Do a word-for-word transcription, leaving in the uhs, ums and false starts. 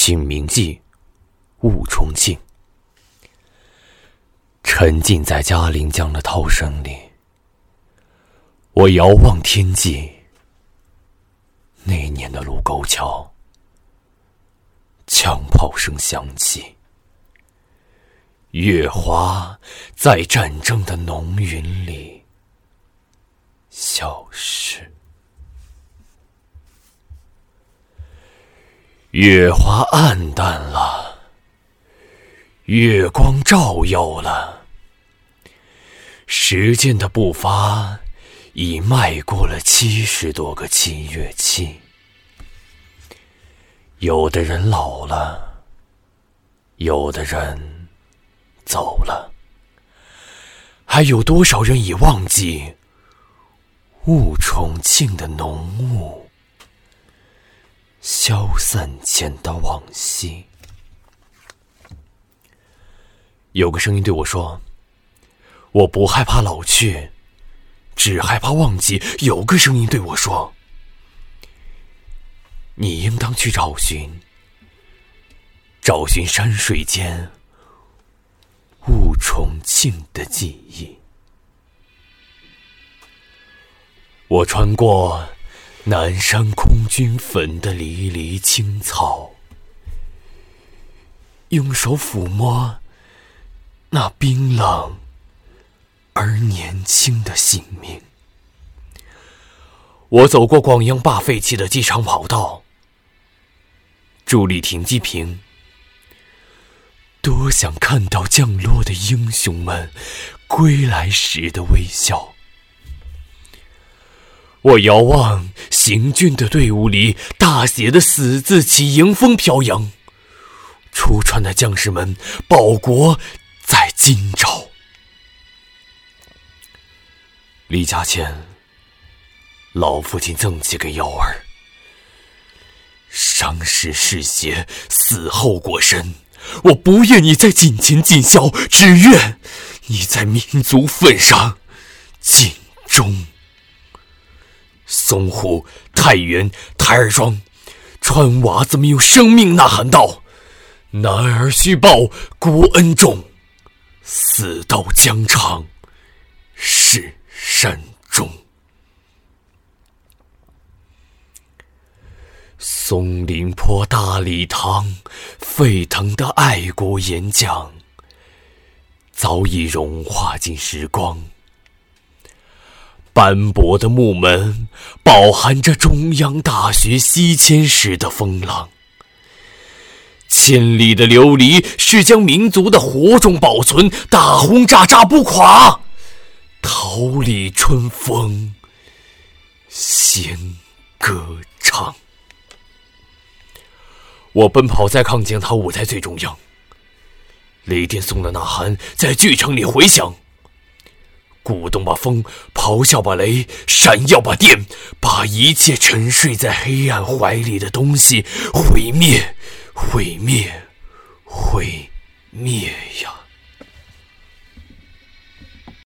清明记，雾重庆。沉浸在嘉陵江的涛声里，我遥望天际。那年的卢沟桥，枪炮声响起，月华在战争的浓云里消失。月华暗淡了，月光照耀了，时间的步伐已迈过了七十多个七月期。有的人老了，有的人走了，还有多少人已忘记雾重庆的浓雾消散前的往昔。有个声音对我说，我不害怕老去，只害怕忘记。有个声音对我说，你应当去找寻，找寻山水间雾重庆的记忆。我穿过南山空军坟的离离青草，用手抚摸那冰冷而年轻的姓名。我走过广阳坝废弃的机场跑道，伫立停机坪，多想看到降落的英雄们归来时的微笑。我遥望行军的队伍里，大写的死字旗迎风飘扬，出川的将士们报国在今朝。离家前，老父亲赠起给幺儿，伤时嗜血，死后过身。我不愿你在锦前尽孝，只愿你在民族份上尽忠。淞沪、太原、台儿庄，川娃子们用生命呐喊道：男儿须报国恩重，死到疆场是善终。松林坡大礼堂，沸腾的爱国演讲早已融化进时光。斑驳的木门饱含着中央大学西迁时的风浪。千里的流离是将民族的火种保存，大轰炸炸不垮。桃李春风弦歌唱。我奔跑在抗检讨舞台最中央，雷电送的呐喊在剧场里回响。鼓动把风，咆哮把雷，闪耀把电，把一切沉睡在黑暗怀里的东西毁灭，毁灭，毁灭呀！